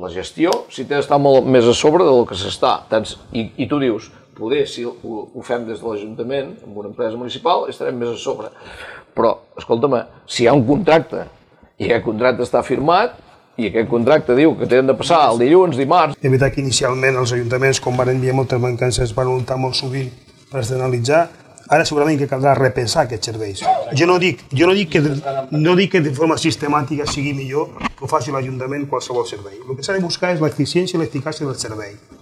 la gestió, si té d'estar molt més a sobre del que s'està. I tu dius, poder, si ho fem des de l'Ajuntament, amb una empresa municipal, estarem més a sobre. Però, escolta'm, si hi ha un contracte, i aquest contracte està firmat, i aquest contracte diu que tenen de passar el dilluns, dimarts... És veritat que inicialment els ajuntaments, com van enviar moltes mancances, van optar molt sovint per externalitzar. Ara segurament que caldrà repensar aquests serveis. Jo no dic que de forma sistemàtica sigui millor que ho faci l'Ajuntament qualsevol servei. El que s'ha de buscar és l'eficiència i l'eficàcia del servei.